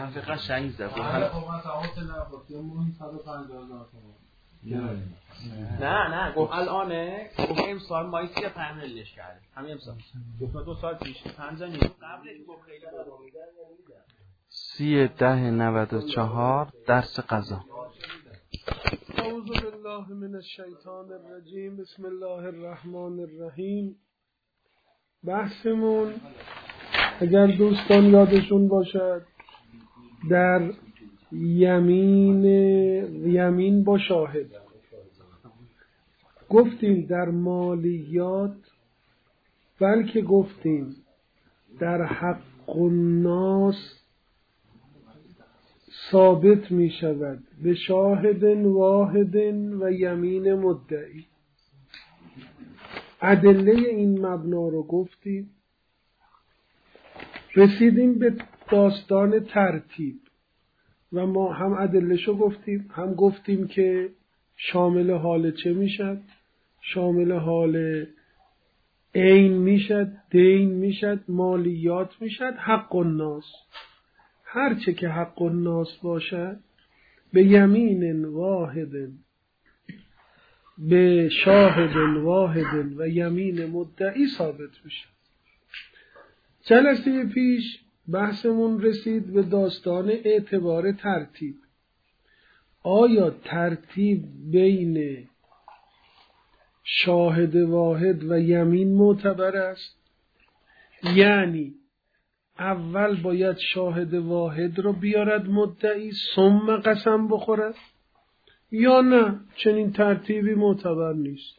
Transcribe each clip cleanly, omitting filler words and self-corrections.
حرف قشنگ زد. نه گفت الانه گفت امسال مای 35 میلیونش کرده همین امسال گفت 2 سال پیش تنزانیا قبلش گفت خیلی 30/10/94 درس قضا. اعوذ بالله من الشیطان الرجیم. بسم الله الرحمن الرحیم. بحثمون اگر دوستان یادشون باشد در یمین با شاهد گفتیم، در مالیات بلکه گفتیم در حق الناس ثابت می شود به شاهد واحد و یمین مدعی. ادله این مبنا رو گفتیم. رسیدیم به داستان ترتیب و ما هم ادلهشو گفتیم، هم گفتیم که شامل حال چه میشد؟ شامل حال عین میشد، دین میشد، مالیات میشد، حق الناس. هرچه که حق الناس باشد به یمین واحد، به شاهد واحد و یمین مدعی ثابت میشه. جلسه پیش بحثمون رسید به داستان اعتبار ترتیب. آیا ترتیب بین شاهد واحد و یمین معتبر است؟ یعنی اول باید شاهد واحد رو بیارد مدعی ثم قسم بخورد، یا نه چنین ترتیبی معتبر نیست؟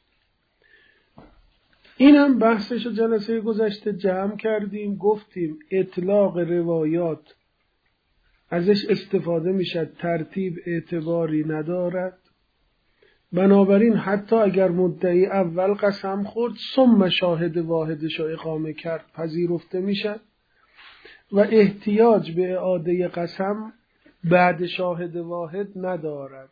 این هم بحثش جلسه گذشته جمع کردیم. گفتیم اطلاق روایات ازش استفاده میشد، ترتیب اعتباری ندارد. بنابراین حتی اگر مدعی اول قسم خورد ثم شاهد واحدش رو اقامه کرد پذیرفته میشد و احتیاج به اعاده قسم بعد شاهد واحد ندارد.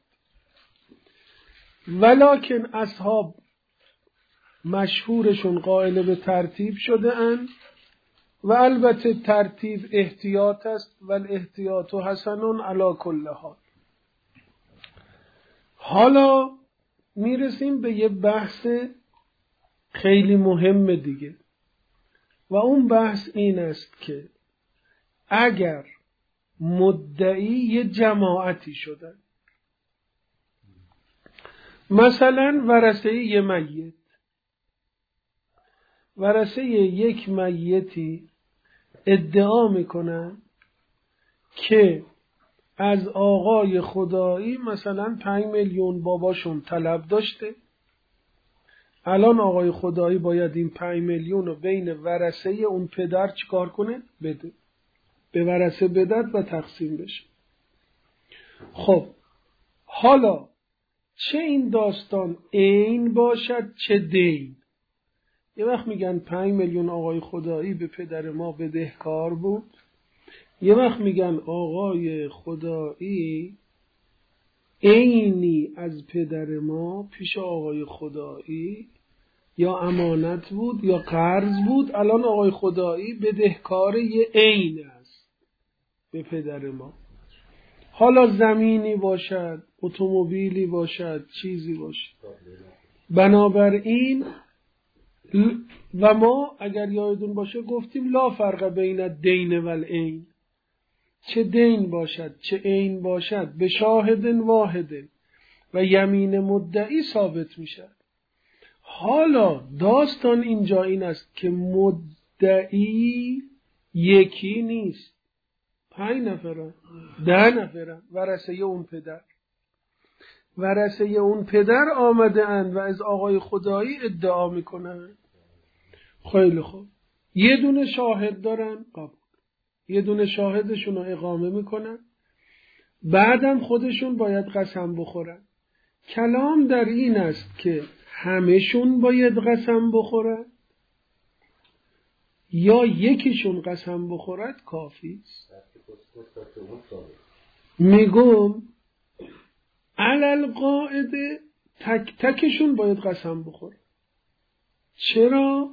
ولکن اصحاب مشهورشون قائل به ترتیب شده اند و البته ترتیب احتیاط است و الاحتیاط حسن علی کل حال. حالا میرسیم به یه بحث خیلی مهم دیگه و اون بحث این است که اگر مدعی یه جماعتی شدن، مثلا ورثه یه میت، ورثه یک میتی ادعا میکنن که از آقای خدایی مثلا 5 میلیون باباشون طلب داشته، الان آقای خدایی باید این 5 میلیون رو بین ورثه اون پدر چیکار کنه؟ بده، به ورثه بدد و تقسیم بشه. خب حالا چه این داستان عین باشد چه دین. یه وقت میگن 5 میلیون آقای خدایی به پدر ما بدهکار بود، یه وقت میگن آقای خدایی عینی از پدر ما پیش آقای خدایی یا امانت بود یا قرض بود، الان آقای خدایی بدهکار یه عین است به پدر ما. حالا زمینی باشد، اتومبیلی باشد، چیزی باشد. بنابراین و ما اگر یادتون باشه گفتیم لا فرق بین الدین و العین، چه دین باشد چه عین باشد به شاهد واحد و یمین مدعی ثابت میشه. حالا داستان اینجا این است که مدعی یکی نیست، 5 نفرن، 10 نفرن، ورثه اون پدر. ورثه اون پدر آمده اند و از آقای خدایی ادعا میکنن. خیلی خوب، یه دونه شاهد دارن، قبول، یه دونه شاهدشون رو اقامه میکنن، بعدم خودشون باید قسم بخورن. کلام در این است که همهشون باید قسم بخورن یا یکیشون قسم بخورد کافی است. میگم علل قاعده تک تکشون باید قسم بخورن. چرا؟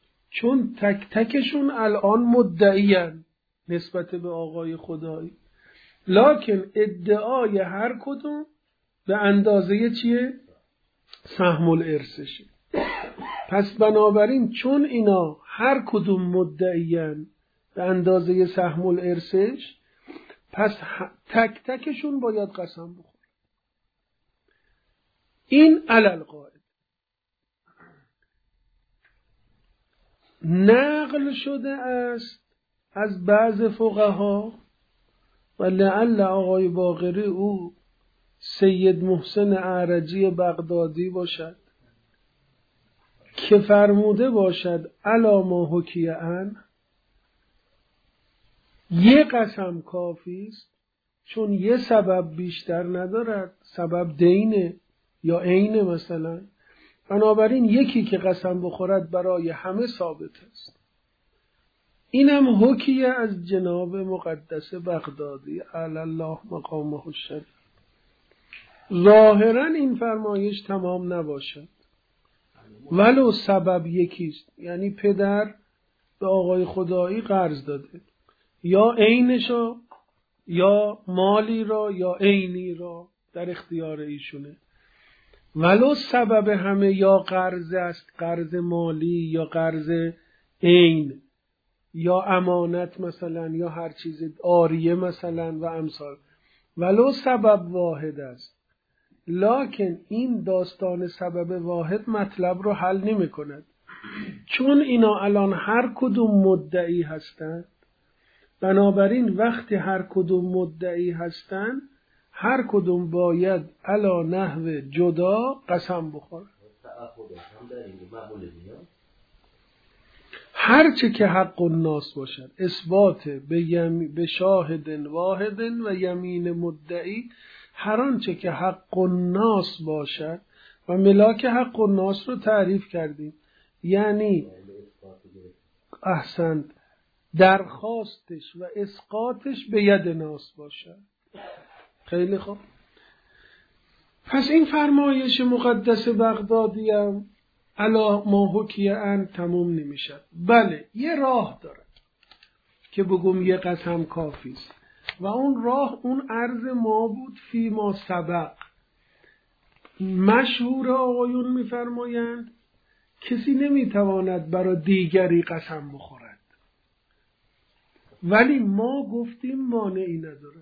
چون تک تکشون الان مدعیان نسبت به آقای خدایی. لکن ادعای هر کدوم به اندازه چیه؟ سهم الارثشه. پس بنابراین چون اینا هر کدوم مدعیان به اندازه سهم الارثش، پس تک تکشون باید قسم بخور. این علل قاعده. نقل شده است از بعض فقها و لعل آقای باقری او سید محسن اعرجی بغدادی باشد که فرموده باشد الا ما حکی عن، یه قسم کافی است، چون یه سبب بیشتر ندارد، سبب دینه یا عینه مثلا، بنابراین یکی که قسم بخورد برای همه ثابت است. اینم حکیه از جناب مقدس بغدادی علی الله مقامه الشریف. ظاهرا این فرمایش تمام نباشد، ولو سبب یکیست، یعنی پدر به آقای خدایی قرض داده، یا عینشو یا مالی را یا عینی را در اختیار ایشونه، ولو سبب همه یا قرض است، قرض مالی یا قرض عین یا امانت مثلا یا هر چیز عاریه مثلا و امثال، ولو سبب واحد است، لکن این داستان سبب واحد مطلب رو حل نمی کند، چون اینا الان هر کدوم مدعی هستند. بنابراین وقتی هر کدوم مدعی هستند، هر کدوم باید علا نحو جدا قسم بخورن. هرچه که حق الناس باشد، اثبات به شاهد واحد و یمین مدعی، هر آنچه که حق الناس باشد، و ملاک حق الناس رو تعریف کردیم، یعنی احسنت درخواستش و اسقاطش به ید ناس باشد. خیلی خوب. پس این فرمایش مقدس بغدادی هم علا ما حکی عن تموم نمیشد. بله یه راه داره که بگم یه قسم کافی است، و اون راه اون عرض ما بود فی ما سبق. مشهور آقایون میفرمایند کسی نمیتواند برای دیگری قسم بخورد، ولی ما گفتیم مانعی نداره.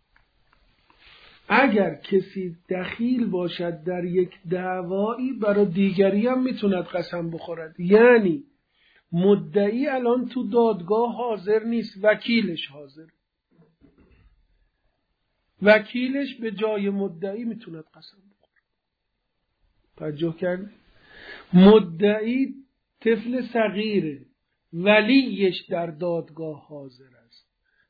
اگر کسی دخیل باشد در یک دعوایی، برای دیگری هم میتوند قسم بخورد. یعنی مدعی الان تو دادگاه حاضر نیست، وکیلش حاضر، وکیلش به جای مدعی میتوند قسم بخورد. توجه کردی؟ مدعی طفل صغیره، ولیش در دادگاه حاضر است،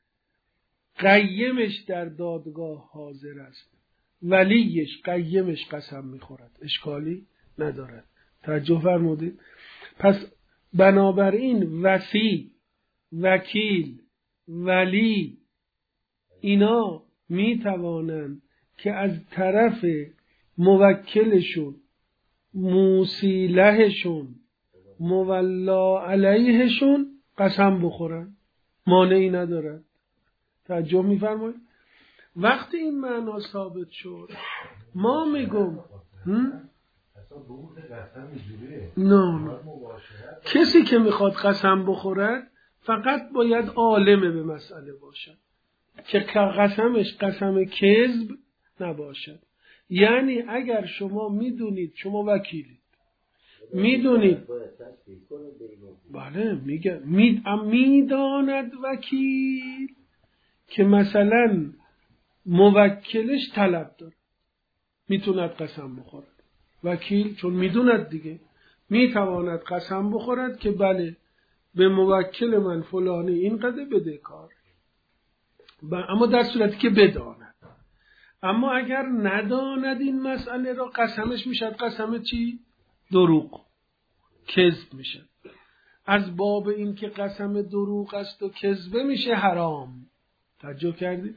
قیمش در دادگاه حاضر است، ولیش قیمش قسم میخورد، اشکالی ندارد. توجه فرمودید؟ پس بنابراین وصی، وکیل، ولی اینا میتوانند که از طرف موکلشون، موسی لهشون، مولا علیهشون قسم بخورن، مانعی ندارد. توجه میفرمایید؟ وقتی این معنا ثابت شد، ما میگم نه کسی که میخواد قسم بخورد فقط باید عالم به مسئله باشد، که قسمش قسم کذب نباشد. یعنی اگر شما میدونید، شما وکیلید، میدونید، بله میگه میداند وکیل که مثلا موکلش طلب داره، میتوند قسم بخورد. وکیل چون میدوند دیگه، میتواند قسم بخورد که بله به موکل من فلانی اینقدر بده کار، اما در صورتی که بداند. اما اگر نداند این مسئله را، قسمش میشد قسم چی؟ دروغ، کذب میشه. از باب این که قسم دروغ است و کذبه میشه حرام. توجه کردید؟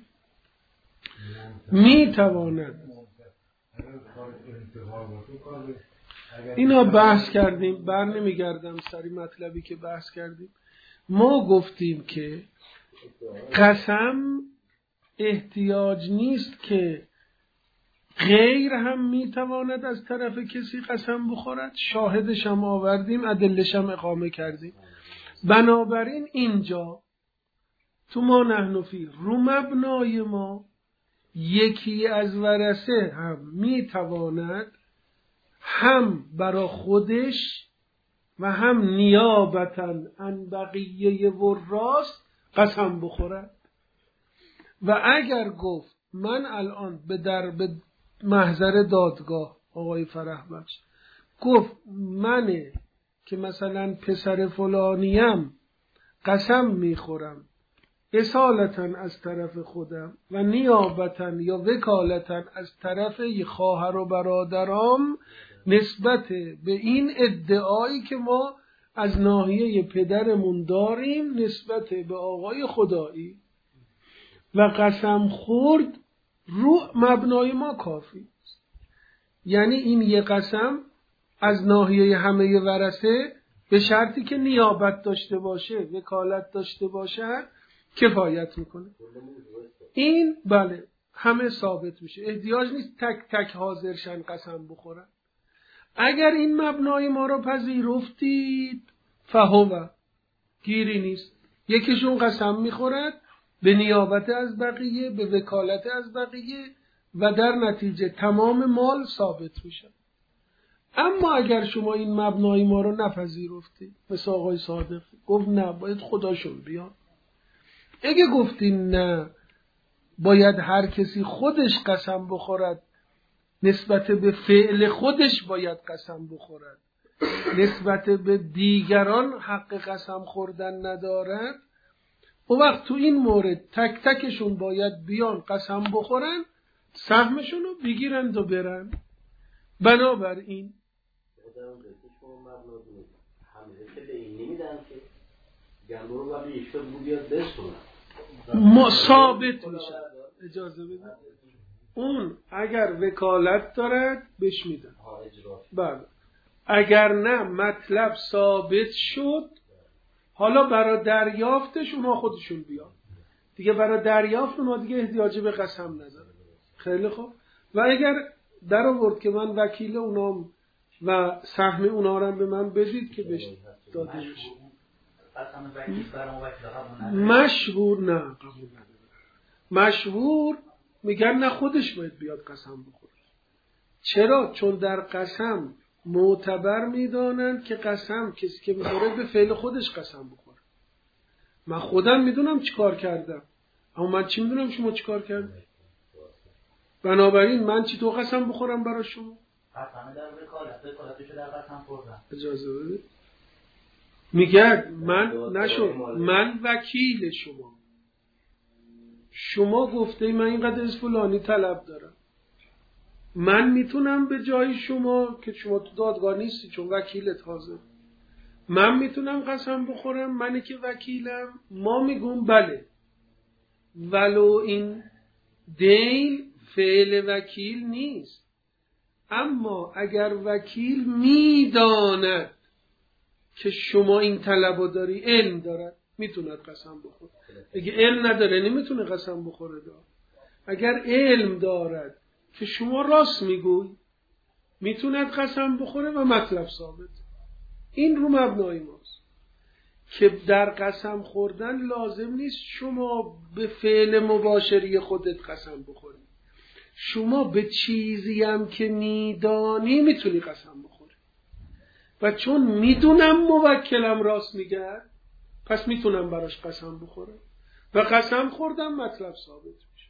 میتواند. اینا بحث کردیم، بر نمیگردم سری مطلبی که بحث کردیم. ما گفتیم که قسم احتیاج نیست که غیر هم میتواند از طرف کسی قسم بخورد. شاهدش هم آوردیم، ادلش هم اقامه کردیم. بنابراین اینجا تو ما نحن فی رو مبنای ما یکی از ورثه هم میتواند هم برا خودش و هم نیابتاً عن بقیه وراث قسم بخورد. و اگر گفت من الان به محضر دادگاه آقای فرح بخش گفت منه که مثلا پسر فلانیم قسم میخورم اصالتاً از طرف خودم و نیابتاً یا وکالتاً از طرف خواهر و برادرام نسبت به این ادعایی که ما از ناحیه پدرمون داریم نسبت به آقای خدایی و قسم خورد رو مبنای ما کافی. یعنی این یه قسم از ناحیه همه ورثه به شرطی که نیابت داشته باشه، وکالت داشته باشه کفایت میکنه. این بله همه ثابت میشه، احتیاج نیست تک تک حاضرشن قسم بخورن. اگر این مبنای ما رو پذیرفتید فهو گیری نیست، یکیشون قسم میخورد به نیابت از بقیه، به وکالت از بقیه و در نتیجه تمام مال ثابت میشه. اما اگر شما این مبنای ما رو نپذیرفتید، مثل آقای صادق گفت نه باید خداشون بیان، اگه گفتین نه باید هر کسی خودش قسم بخورد، نسبت به فعل خودش باید قسم بخورد، نسبت به دیگران حق قسم خوردن ندارد، اون وقت تو این مورد تک تکشون باید بیان قسم بخورن، سهمشون رو بگیرند و برن. بنابراین ما ثابت میشه. اجازه بده اون اگر وکالت دارد بهش میدن، بله. اگر نه مطلب ثابت شد، حالا برای دریافتش اونها خودشون بیان دیگه، برای دریافت اونها دیگه احتیاجی به قسم نداره. خیلی خوب. و اگر در آورد که من وکیل اونام و سهم اونها رو به من بدید که بهش داده بشه، مشهور نه قبول نداره. مشهور میگن نه خودش باید بیاد قسم بخوره. چرا؟ چون در قسم معتبر میدانند که قسم کسی که میخوره به فعل خودش قسم بخوره. من خودم میدونم چی کار کردم، اما من چی میدونم شما چی کار کردید؟ بنابراین من چی تو قسم بخورم برای شما؟ قسم در وکالتشو در قسم خوردم. اجازه بده. میگه من نشد، من وکیل شما گفته من اینقدر از فلانی طلب دارم، من میتونم به جای شما که شما تو دادگاه نیستی چون وکیلت حاضر، من میتونم قسم بخورم، منی که وکیلم. ما میگم بله، ولو این دین فعل وکیل نیست، اما اگر وکیل میداند که شما این طلبو داری، علم دارد، میتوند قسم بخوره. اگه علم نداره نمیتونه قسم بخوره. اگر علم دارد که شما راست میگوی، میتوند قسم بخوره و مطلب ثابت. این رو مبنای ماست که در قسم خوردن لازم نیست شما به فعل مباشری خودت قسم بخوری، شما به چیزی هم که میدانی میتونی قسم بخوری. و چون میدونم موکلم راست میگه پس میتونم براش قسم بخورم و قسم خوردم، مطلب ثابت میشه.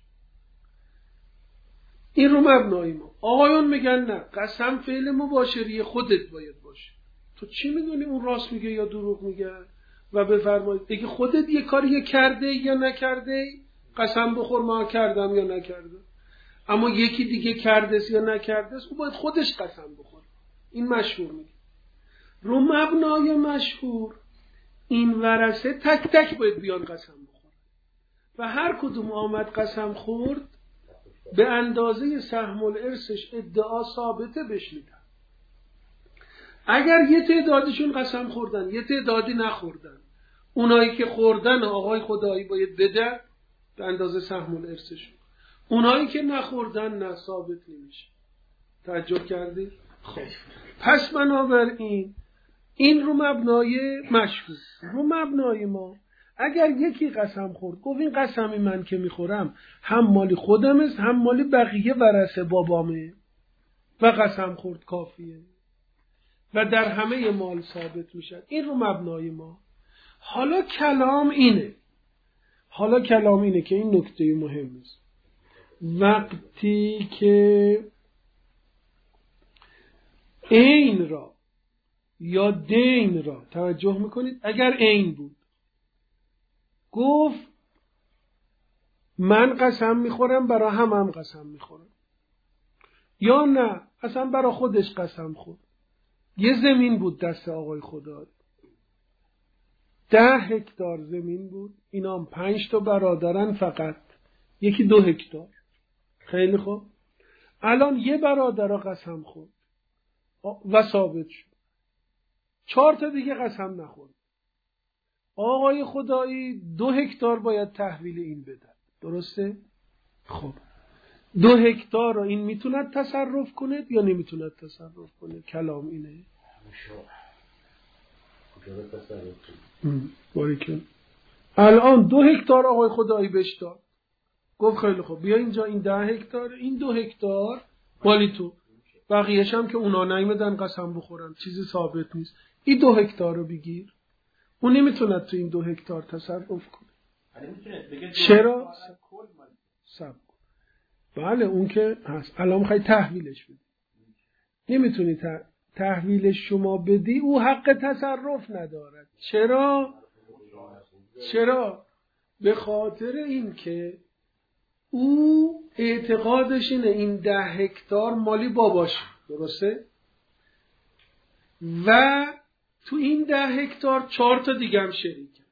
این رو مبنای ما. آقایون میگن نه، قسم فعل مباشری خودت باید باشه. تو چی میدونی اون راست میگه یا دروغ میگه؟ و بفرمایید اگه خودت یه کاری کرده یا نکرده قسم بخور ما کردم یا نکردم. اما یکی دیگه کرده یا نکرده او باید خودش قسم بخوره. این مشهور میگه. رو مبنای مشهور این ورثه تک تک باید بیان قسم بخوره و هر کدوم آمد قسم خورد به اندازه سهم الارثش ادعا ثابته بهش میدن. اگر یه تعدادشون قسم خوردن یه تعدادی نخوردن، اونایی که خوردن آقای خدایی باید بده به اندازه سهم الارثشون. اونایی که نخوردن نه ثابت نمیشه. تعجب کردی؟ خب پس بنابراین این رو مبنای مشهور، رو مبنای ما اگر یکی قسم خورد گفت این قسمی من که میخورم هم مالی خودم است هم مالی بقیه ورثه بابامه و قسم خورد کافیه و در همه مال ثابت میشد، این رو مبنای ما. حالا کلام اینه که این نکته مهم است. وقتی که عین را یا دین را توجه میکنید، اگر عین بود گفت من قسم میخورم برای هم قسم میخورم، یا نه اصلا برای خودش قسم خورد. یه زمین بود دست آقای خدا، 10 هکتار زمین بود، اینا هم 5 تا برادرن، فقط یکی 2 هکتار. خیلی خوب، الان یه برادر را قسم خورد و ثابت شد، 4 تا دیگه قسم نخورد. آقای خدایی 2 هکتار باید تحویل این بده، درسته؟ خب 2 هکتار رو این میتوند تصرف کنه یا نمیتوند تصرف کنه؟ کلام اینه. باریکن. الان 2 هکتار آقای خدایی بهش داد، گفت خیلی خوب بیا اینجا، این 10 هکتار، این 2 هکتار مالی تو، بقیه‌ش هم که اونا نیومدن قسم بخورن چیزی ثابت نیست، این 2 هکتار رو بگیر. اون نمیتونه تو این 2 هکتار تصرف کنه. چرا؟ سب. بله اون که هست. الان میخوای تحویلش بدی، نمیتونی تحویلش شما بدی، او حق تصرف ندارد. چرا؟ به خاطر این که او اعتقادش اینه این 10 هکتار مالی باباشه، درسته؟ و تو این 10 هکتار 4 تا دیگه هم شریکن.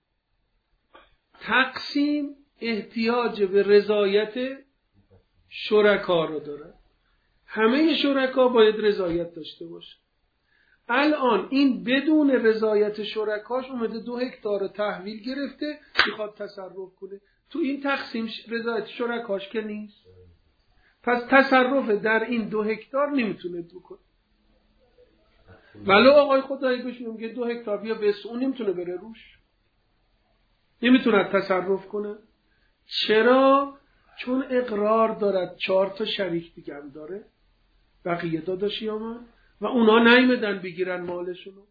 تقسیم احتیاج به رضایت شرکا رو داره، همه شرکا باید رضایت داشته باشه. الان این بدون رضایت شرکاش اومده 2 هکتار رو تحویل گرفته، میخواد تصرف کنه. تو این تقسیم رضایت شرکاش که نیست، پس تصرف در این 2 هکتار نمیتونه بکنه. ولو آقای خدایی بهش میگه 2 هکتار بیا بس، اون نمیتونه بره روش، نمیتونه تصرف کنه. چرا؟ چون اقرار دارد 4 تا شریک دیگه هم داره، بقیه داداشیامن، و اونا نیمدن بگیرن مالشونو.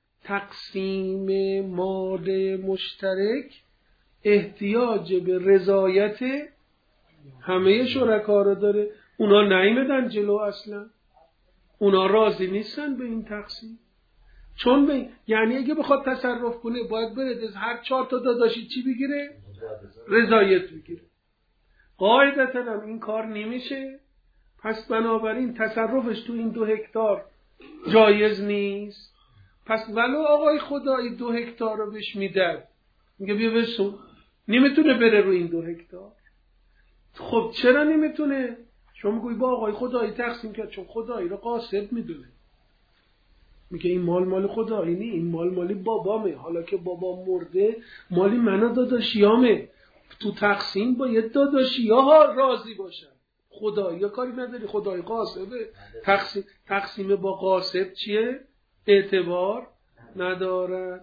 تقسیم مال مشترک احتیاج به رضایت همه شرکا رو داره، اونا نیمدن جلو، اصلا اونا راضی نیستن به این تقسیم. چون یعنی اگه بخواد تصرف کنه باید بره از هر 4 تا داداشی چی بگیره؟ رضایت بگیره. قاعدتا هم این کار نمیشه، پس بنابراین تصرفش تو این 2 هکتار جایز نیست. پس ولو آقای خدایی 2 هکتار رو بهش میده، میگه بیا بسون، نمیتونه بره رو این 2 هکتار. خب چرا نمیتونه؟ شما میگوی با آقای خدایی تقسیم کرد، چون خدایی رو قاصد میدونه، میگه این مال خدایی نی، این مالی بابامه، حالا که بابا مرده مالی منو داداشیامه، تو تقسیم باید داداشی‌ها راضی باشن، خدایی کاری نداری، خدایی قاصده. تقسیم با قاصد چیه؟ اعتبار نداره.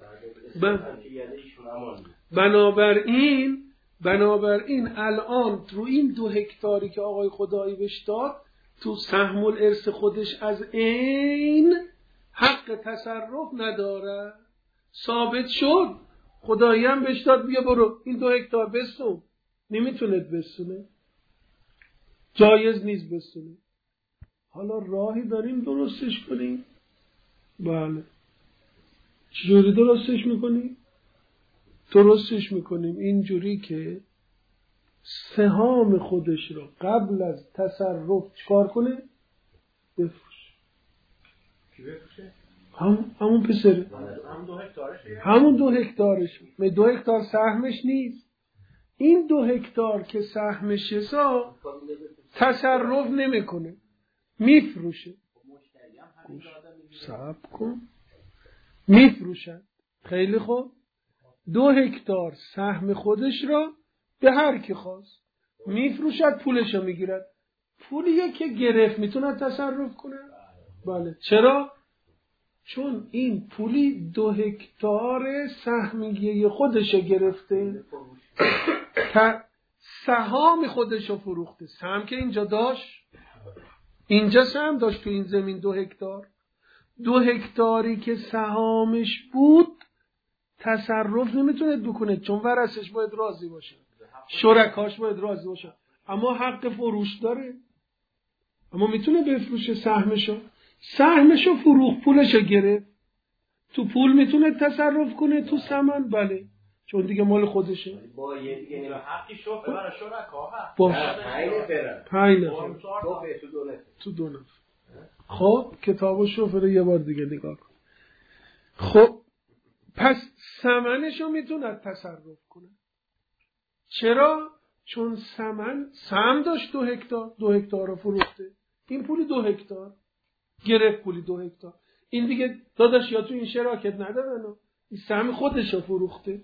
بنابراین الان رو این 2 هکتاری که آقای خدایی بهش داد، تو سهم الارث خودش از عین حق تصرف نداره، ثابت شد. خدایی هم بهش داد بیا برو این 2 هکتار بسون، نمیتونه بسونه، جایز نیست بسونه. حالا راهی داریم درستش کنیم؟ بله. چجوری درستش میکنیم؟ درستش میکنیم اینجوری که سهام خودش رو قبل از تصرف چکار کنه؟ بفروش. کی بفروشه؟ همون پسره، همون 2 هکتارش. 2 هکتار سهمش نیست، این 2 هکتار که سهمش حساب تصرف نمیکنه، میفروشه. صبر کن، میفروشن. خیلی خوب، 2 هکتار سهم خودش را به هر کی خواست میفروشد، پولشو میگیرد. پولیه که گرفت میتونه تصرف کنه؟ بله. چرا؟ چون این پولی 2 هکتار سهمیه خودشو گرفته، سهام خودشو فروخته. سهم که اینجا داشت، اینجا سهم داشت تو این زمین 2 هکتار. 2 هکتاری که سهامش بود تصرف نمیتونه بکنه، چون ورثش باید راضی باشه، شرکاش باید راضی باشه، اما حق فروش داره، اما میتونه بفروشه سهمشو فروخت، پولشو گرفت. تو پول میتونه تصرف کنه، تو ثمن بله، چون دیگه مال خودشه. با یه دیگه حقی شوفه برای شرکا هست. باشه. 5 نفر. تو 2 نفر. خب کتابو شوفه یه بار دیگه نگاه کن. خب پس ثمنشو میتونه تصرف کنه. چرا؟ چون سهم داشت 2 هکتار، 2 هکتار رو فروخته. این پولی 2 هکتار گرفت، پولی 2 هکتار. این دیگه داداش یا تو این شراکت ندارن، این سهم خودشو فروخته.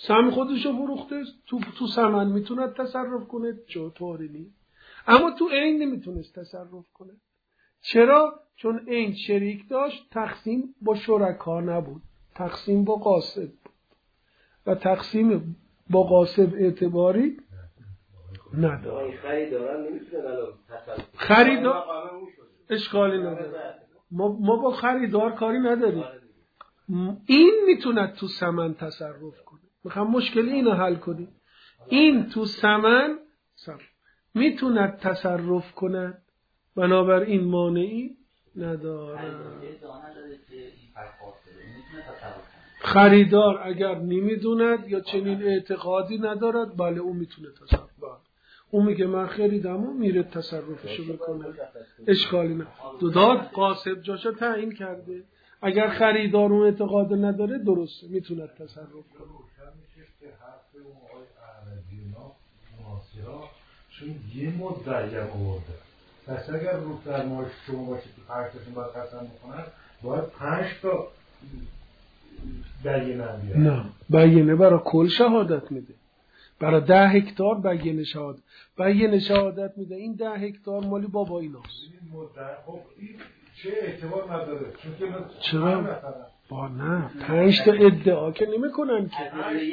تو ثمن میتونه تصرف کنه، چطوری نیست. اما تو عین نمیتونست تصرف کنه. چرا؟ چون عین شریک داشت، تقسیم با شرکا نبود، تقسیم با قاسب بود و تقسیم با قاسب اعتباری نداره. خریدار اشکالی نداره. ما با خریدار کاری نداریم. این میتونه تو ثمن تصرف کنه. میخوام مشکل اینو حل کنیم. این تو ثمن میتونه تصرف کنه، بنابراین مانعی نداره. خریدار اگر نمیدوند یا چنین اعتقادی ندارد، بله اون میتونه تصرف کنه. اون میگه من خریدم و میره تصرفشو بکنه، اشکالی نه. داد قاسب جاشو تعیین کرده. اگر خریدار اون اعتقاد نداره درسته، میتونه تصرف کنه. چون یه مدعی آورده، پس اگر رو فرمایش شما باشه که 5 تاشون باید قسم بکنن، باید 5 تا بیانه بیاره. نه، بیانه برای کل شهادت میده. برای 10 هکتار بیانه شهادت میده. این 10 هکتار مالی بابا ایناست. این مدعی خب این چه اعتبار نداره؟ چون که چرا؟ با نه 5 تا ادعا که نمیکنن که.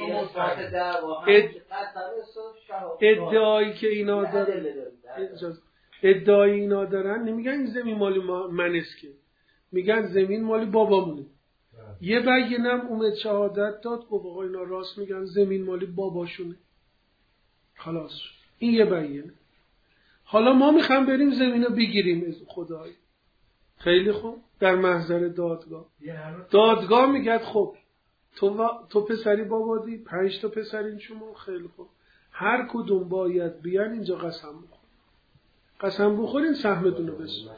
ادعایی که اینا دارن، ادعای اینا دارن نمیگن این زمین مالی منست، که میگن زمین مالی بابامونه. یه بیانم اومد شهادت داد، گفت آقا اینا راست میگن، زمین مالی باباشونه. خلاص این یه بیانه. حالا ما میخوام بریم زمینو بگیریم از خدای. خیلی خوب، در محضر دادگاه میگه خب تو پسری بابادی، 5 تا پسرین شما، خیلی خوب، هر کدوم باید بیان اینجا قسم بخورین سهمتونو بسون.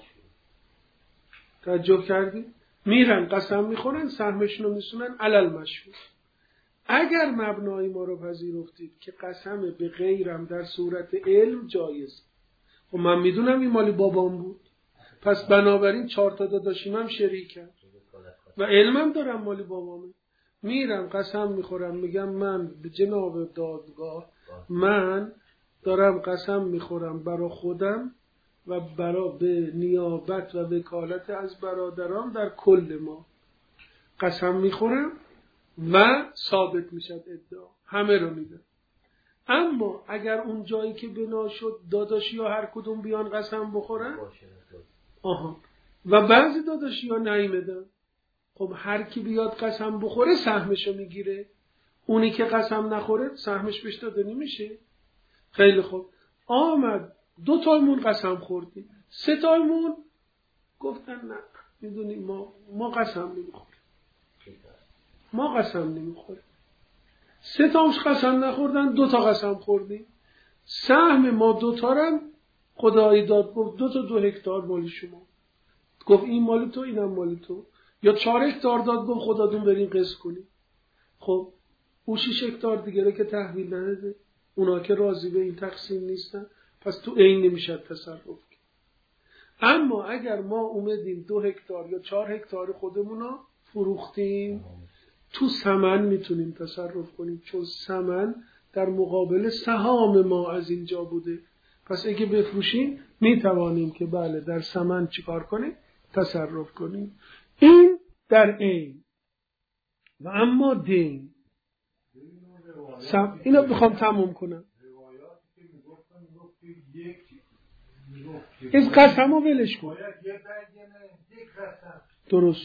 توجه کردین؟ میرن قسم میخورن، سهمشونو میسونن علل مشهور. اگر مبنای ما رو پذیرفتید که قسم به غیرم در صورت علم جایز، و من میدونم این مالی بابام بود، پس بنابراین 4 تا داداشیم هم شریکن و علمم دارم مالی بابامه، میرم قسم میخورم، میگم من به جناب دادگاه من دارم قسم میخورم برای خودم و برای به نیابت و وکالت از برادران در کل ما قسم میخورم و ثابت میشد ادعا، همه رو میدم. اما اگر اون جایی که بنا شد داداشی ها هر کدوم بیان قسم بخورن و بعضی داداشی ها نیمدن، خب هر کی بیاد قسم بخوره سهمشو میگیره، اونی که قسم نخوره سهمش بهش داده نمیشه. خیلی خوب، آمد 2 تایمون قسم خوردیم، 3 تایمون گفتن نه میدونی ما قسم نمیخوریم. 3 تامش قسم نخوردن، 2 تا قسم خوردیم. سهم ما 2 تا رو خدایی داد، گفت 2 تا 2 هکتار مالی شما، گفت این مالی تو اینم مالی تو. یا 4 هکتار داد، گفت خدادون بریم قسط کنیم. خب او 6 هکتار دیگه رو که تحویل نده، اونا که راضی به این تقسیم نیستن، پس تو عین نمیشه تصرف کرد. اما اگر ما اومدیم 2 هکتار یا 4 هکتار خودمونا فروختیم، تو ثمن میتونیم تصرف کنیم، چون ثمن در مقابل سهام ما از اینجا بوده. پس اگه بفروشیم میتوانیم که بله در ثمن چیکار کنیم؟ تصرف کنیم. این در عین. و اما دین اینو بخوام تموم کنم. این قسم رو ولش کن. درست.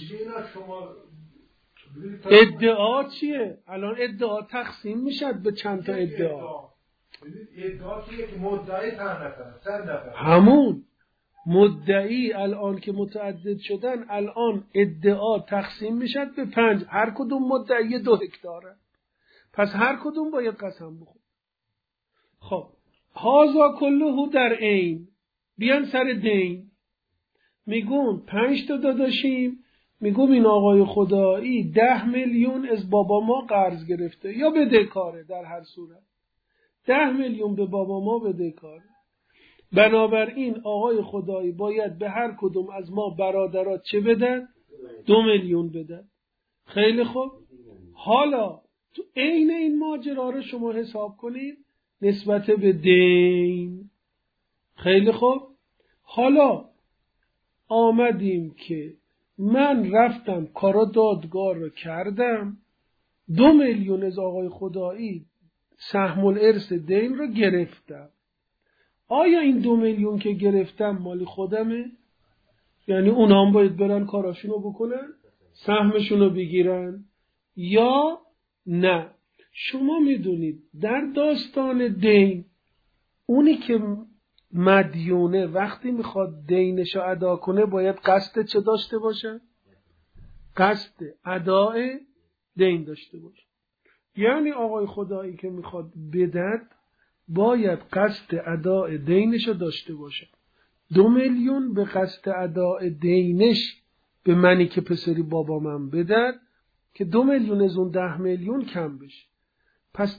ادعا چیه؟ الان ادعا تقسیم میشد به چند تا ادعا. ادعا چیه که مدعی چند نفر همون مدعی الان که متعدد شدن، الان ادعا تقسیم میشد به 5. هر کدوم مدعی 2 هکتاره. پس هر کدوم باید قسم بخور. خب هازا کلهو در عین. بیان سر دین. میگون 5 تا داداشیم، میگم این آقای خدایی 10 میلیون از بابا ما قرض گرفته یا بدهکاره. در هر صورت 10 میلیون به بابا ما بدهکاره. بنابراین آقای خدایی باید به هر کدوم از ما برادرات چه بدن؟ 2 میلیون بدن. خیلی خوب. حالا تو عین این ماجرا رو شما حساب کنید نسبت به دین. خیلی خوب. حالا آمدیم که من رفتم کارا دادگار رو کردم، 2 میلیون از آقای خدایی سهم الارث دین رو گرفتم. آیا این 2 میلیون که گرفتم مالی خودمه؟ یعنی اونا هم باید برن کاراشونو بکنن، سهمشونو بگیرن، یا نه؟ شما میدونید در داستان دین اونی که مدیونه وقتی میخواد دینشو ادا کنه باید قصد چه داشته باشه؟ قصد ادای دین داشته باشه. یعنی آقای خدایی که میخواد بدد باید قصد ادای دینشو داشته باشه. 2 میلیون به قصد ادای دینش به منی که پسری بابا من بدد که 2 میلیون از اون 10 میلیون کم بشه. پس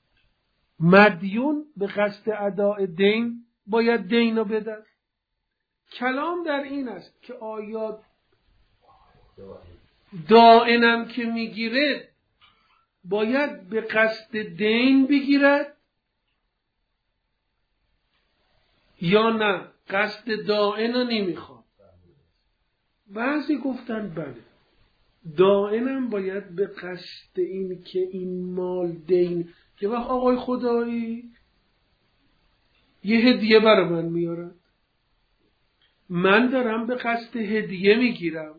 مدیون به قصد ادای دین باید دین رو بدد. کلام در این است که آیا دائنم که میگیره باید به قصد دین بگیرد یا نه قصد دائن رو نمیخواد. بعضی گفتن بله دائنم باید به قصد این که این مال دین که وقت آقای خدایی یه هدیه برای من میارن، من دارم به قصد هدیه میگیرم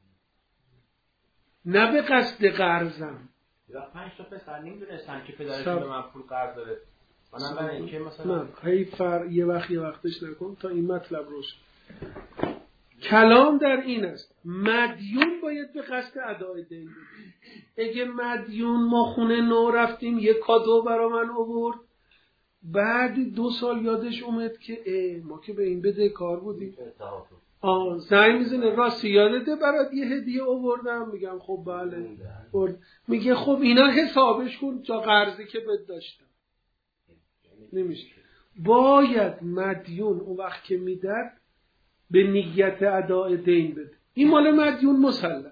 نه به قصد قرضم. یا 5 تا پسر نمیدونستن که پدرشون به من پول قرض داره. منم برای اینکه مثلا نه هی یه وقتش نکن تا این مطلب روش. کلام در این است مدیون باید به قصد ادای دین بده. اگه مدیون ما خونه نو رفتیم یه کادو برا من آورد، بعد 2 سال یادش اومد که ما که به این بده کار بودیم، زنگ میزنه راستی یادته برات یه هدیه آوردم؟ میگم خب بله. میگه خب اینا حسابش کن جا قرضی که بد داشتم. نمیشه. باید مدیون اون وقت که میدد به نیت ادای دین بده. این مال مدیون مسلم.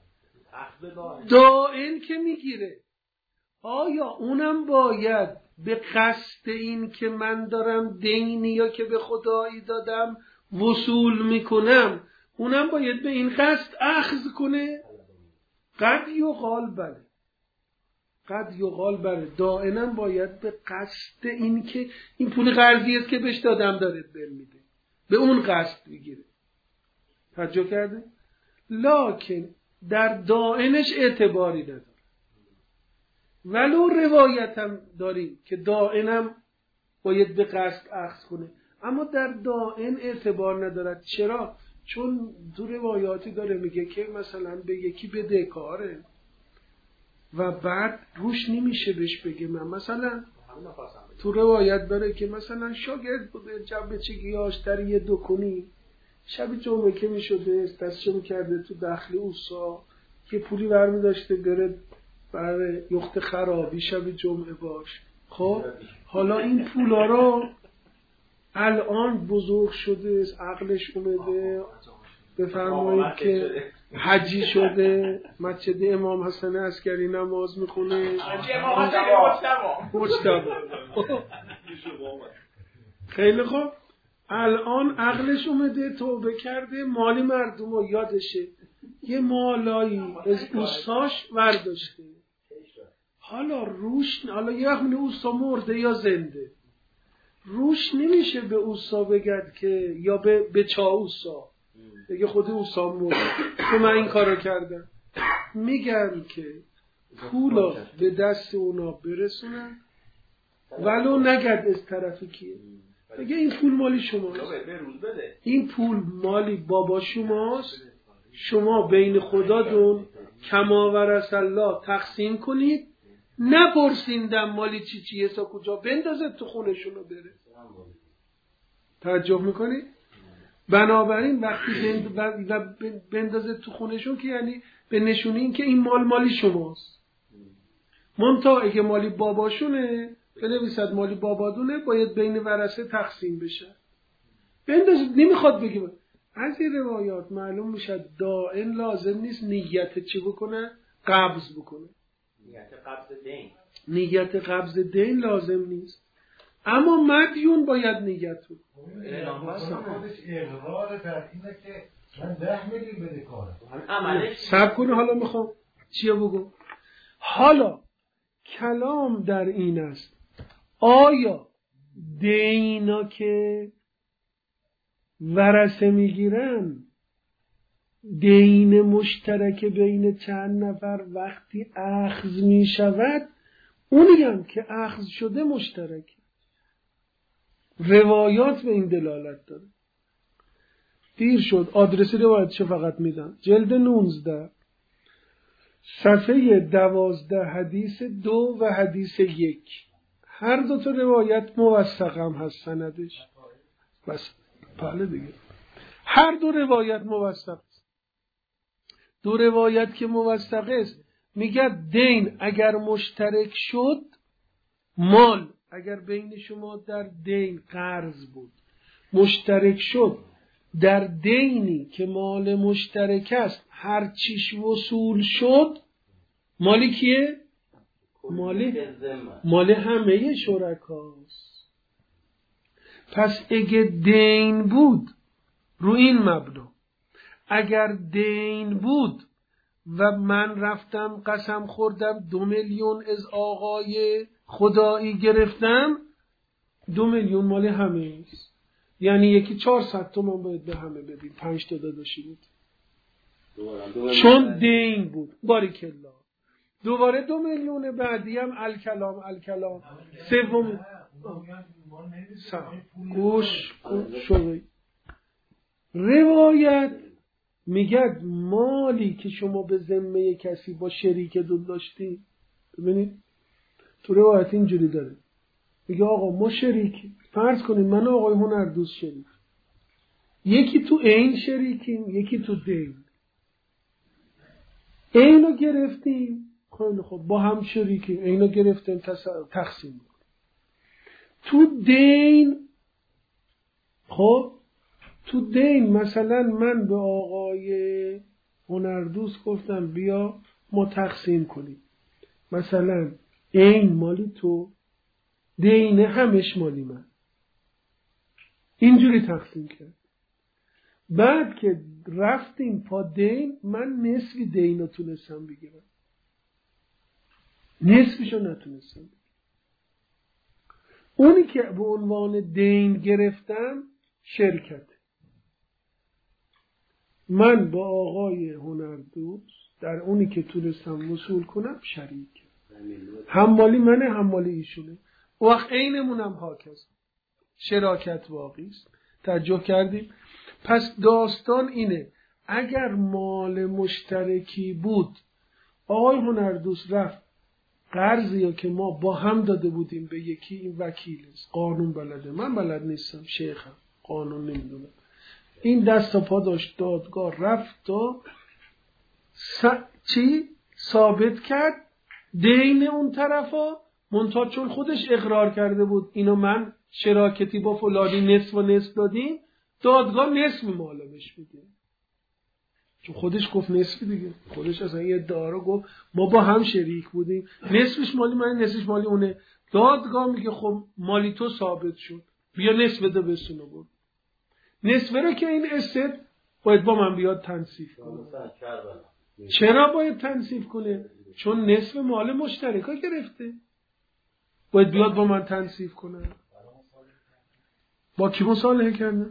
دائن که میگیره آیا اونم باید به قصد این که من دارم دینی یا که به خدایی دادم وصول میکنم اونم باید به این قصد اخذ کنه؟ قد یقال بله. قد یقال بله. دائنم باید به قصد این که این پول قرضی است که بهش دادم داره بر میده به اون قصد بگیره. توجه کرده؟ لکن در دائنش اعتباری نداره. ولو روایتم داریم که دائنم باید به قصد اخذ کنه، اما در دائن اعتبار ندارد. چرا؟ چون تو روایاتی داره میگه که مثلا به یکی بدهکاره و بعد روش نمیشه بهش بگه من مثلا تو روایت داره که مثلا شاگرد بوده جنبه چگیاش در یه دکونی شب جمعه که میشده دستشو میکرده تو داخل اوسا که پولی برمی داشته بره برای یخت خرابی شب جمعه باش. خب حالا این پولا رو الان بزرگ شده عقلش اومده بفرمایید که حجی شده مسجد امام حسن عسکری نماز میخونه، مجتبی. خیلی خوب، الان عقلش اومده توبه کرده، مالی مردم رو یادشه، یه مالایی از اوستاش ورداشته، حالا روش، حالا یه وقت اوستا مرده یا زنده، روش نمیشه به اوستا بگد که، یا به چاوستا بگه خود اوستا مرده که من این کارو کردم. میگن که پولا به دست اونا برسونن ولو نگد از طرفی کیه، بگه این پول مالی شماست، این پول مالی بابا شماست، شما بین خداتون کما ورث الله تقسیم کنید، نپرسیندم مالی چیه تا کجا، بندازه تو خونشونو بره. تعجب میکنید؟ بنابراین وقتی بندازه تو خونشون که یعنی به نشونی این که این مالی شماست. منتها اگه مالی باباشونه بنویسد مالی بابادونه، باید بین ورثه تقسیم بشه. بندازید، نمیخواد بگیم. از این روایات معلوم میشه دائن لازم نیست نیت چی بکنه؟ قبض بکنه. نیت قبض دین لازم نیست، اما مدیون باید نیت بکنه. خودش اقرار در اینه که من 10 میلیون بده کارم. صبر کنه، حالا میخوام چیه بگم. حالا کلام در این است آیا دینا که ورثه میگیرن دین مشترک بین چند نفر وقتی اخذ میشود، اونی هم که اخذ شده مشترک. روایات به این دلالت داره. دیر شد، آدرس روایت چه فقط میدن، جلد 19 صفحه 12 حدیث 2 و حدیث 1. هر دو تا روایت موثق هم هست سندش. بس بله دیگه، هر دو روایت موثق. دو روایت که موثق است میگه دین اگر مشترک شد، مال اگر بین شما در دین قرض بود مشترک شد، در دینی که مال مشترک است هر چیش وصول شد، مالی کیه؟ مال همه شرکاست. پس اگه دین بود رو این مبنا، اگر دین بود و من رفتم قسم خوردم 2 میلیون از آقای خدایی گرفتم، 2 میلیون مال همه است، یعنی یکی 400 تومان باید به همه بدیم، 5 تا داداشی بود چون دین بود. باریکالله. دوباره 2 میلیون بعدی هم الکلام سوم گوش شوی. روایت میگه مالی که شما به ذمه کسی با شریک داشتی، ببینید تو روایت اینجوری داره، میگه آقا ما شریکی، فرض کنید من و آقای هنردوست شریک، یکی تو عین شریکیم یکی تو دین. عینو گرفتیم، خب با هم شریکیم، عینو گرفتیم تقسیم کنیم. تو دین، خب تو دین مثلا من به آقای هنردوست گفتم بیا ما تقسیم کنیم، مثلا این مالی تو، دین همش مالی من، اینجوری تقسیم کرد. بعد که رفتیم پا دین، من نصفی دین رو تونستم بگیرم، نصفشو نتونستم بگیرم. اونی که به عنوان دین گرفتم شرکت، من با آقای هنردوست در اونی که تونستم وصول کنم شریک، هم مالی منه هم مالی ایشونه. وقت عینمونم هاکست، شراکت واقعی است. توجه کردیم؟ پس داستان اینه، اگر مال مشترکی بود، آقای هنردوست رفت قرضی که ما با هم داده بودیم به یکی، این وکیل است، قانون بلده، من بلد نیستم، شیخم، قانون نمیدونم، این دست و پا داشت، دادگاه رفت تا ثابت کرد دین اون طرفا، منتها چون خودش اقرار کرده بود اینو من شراکتی با فلانی نصف و نصف دادیم، دادگاه نصف مالو بهش میده. چون خودش گفت نصفی دیگه، خودش اصلا یه ادعا رو گفت ما با هم شریک بودیم، نصفش مالی من، نصفش مالی اونه. دادگاه میگه خب مالی تو ثابت شد، بیا نصف بده بسونه برو. نصف رو که این استد باید با من بیاد تنصیف کنه. چرا باید تنصیف کنه؟ چون نصف مال مشترکا گرفته، باید بیاد با من تنصیف کنه. با کی مصالحه کرده؟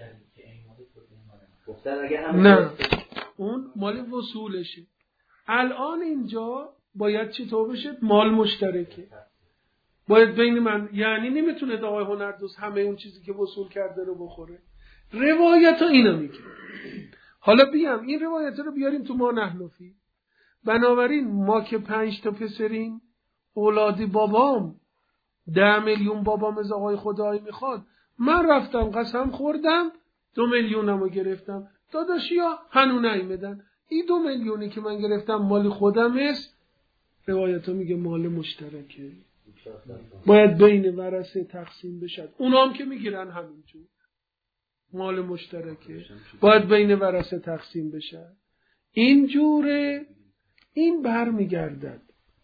نه، اون مال وصولشه. الان اینجا باید چطور بشه؟ مال مشترکه، باید بین من، یعنی نمیتونه آقای هنردوست همه اون چیزی که وصول کرده رو بخوره. روایت ها اینو میگه. حالا بیام این روایت رو بیاریم تو ما نحنفی. بنابراین ما که 5 تا پسریم، اولادی بابام 10 میلیون بابام از آقای خدایی میخواد، من رفتم قسم خوردم 2 میلیونمو گرفتم، داداشیا هنو نیمدن، این 2 میلیونی که من گرفتم مال خودم است. روایت ها میگه مال مشترکه، باید بین ورثه تقسیم بشد. اونام که میگیرن همینجور مال مشترکه، باید بین ورثه تقسیم بشه. اینجوره. این برمیگردد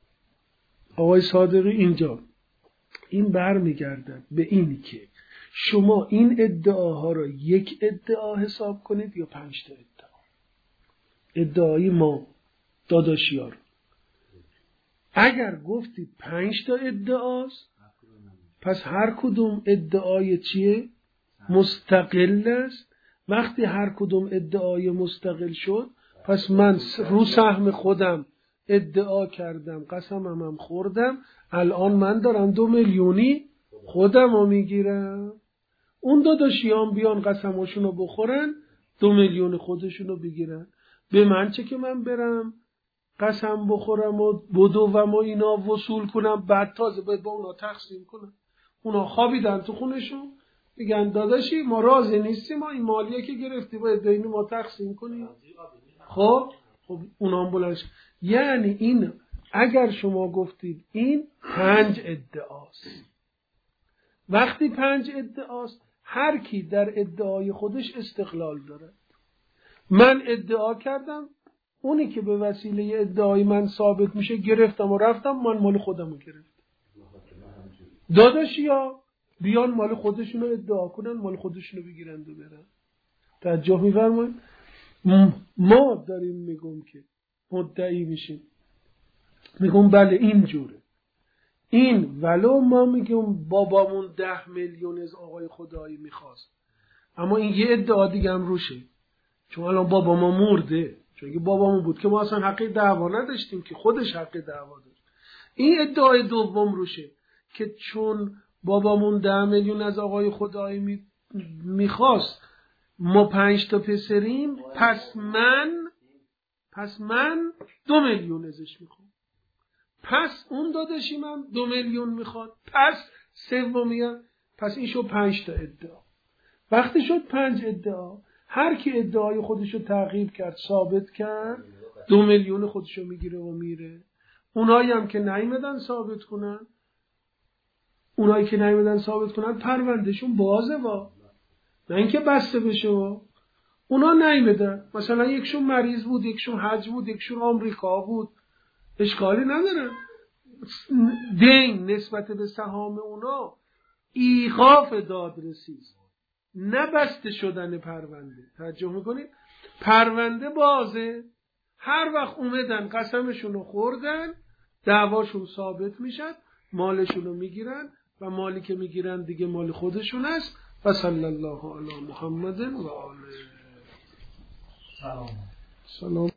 آقای صادقی اینجا، این برمیگردد به این که شما این ادعاها رو یک ادعا حساب کنید یا 5 تا ادعا. ادعای ما داداشیار اگر گفتی 5 تا ادعاست، پس هر کدوم ادعای چیه؟ مستقل است. وقتی هر کدوم ادعای مستقل شد، پس من رو سهم خودم ادعا کردم، قسمم هم خوردم، الان من دارم 2 میلیونی خودم رو میگیرم. اون داداشیام بیان قسمشونو بخورن، 2 میلیون خودشونو بگیرن. به من چه که من برم قسم بخورم و بدو و ما اینا وصول کنم، بعد تازه باید با اونا تقسیم کنم. اونا خوابیدن تو خونشون، میگن داداشی ما راضی نیستیم، ما این مالیه که گرفتی باید بین ما تقسیم کنیم. خب اونا هم بلنش. یعنی این اگر شما گفتید این 5 ادعاست، وقتی 5 ادعاست هر کی در ادعای خودش استقلال داره. من ادعا کردم، اونی که به وسیله ادعای من ثابت میشه گرفتم و رفتم، من مال خودم رو گرفتم. داداشیا بیان مال خودشونو ادعا کنن، مال خودشونو بگیرند و برن. توجه می‌فرمایید؟ ما داریم میگم که مدعی میشیم، میگم بله اینجوره. این ولو ما میگم بابامون 10 میلیون از آقای خدایی میخواست، اما این یه ادعا دیگه هم روشه، چون الان بابا ما مرده. چون اگه بابامون بود که ما اصلا حق دعوا نداشتیم، که خودش حق دعوا داشت. این ادعای دوم روشه که چون بابامون 10 میلیون از آقای خدایی میخواست، ما 5 تا پسریم، پس من 2 میلیون ازش میخوام، پس اون داداشیم هم 2 میلیون میخواد، پس سومیه، پس این شد 5 تا ادعا. وقتی شد 5 ادعا، هر کی ادعای خودشو تعقیب کرد، ثابت کرد، 2 میلیون خودشو میگیره و میره. اونایی هم که نیومدن ثابت کنن، پروندهشون بازه وا، نه اینکه بسته بشه وا. اونا نیومدن، مثلا یکشون مریض بود، یکشون حج بود، یکشون آمریکا بود، اشکالی نداره. دین نسبت به سهام اونا ایقاف دادرسی است، نه بسته شدن پرونده. توجه میکنید؟ پرونده بازه، هر وقت اومدن قسمشون رو خوردن، دعواشون ثابت میشد، مالشون رو میگیرن و مالی که میگیرن دیگه مال خودشون است. و صلی الله علی محمد و آله. سلام.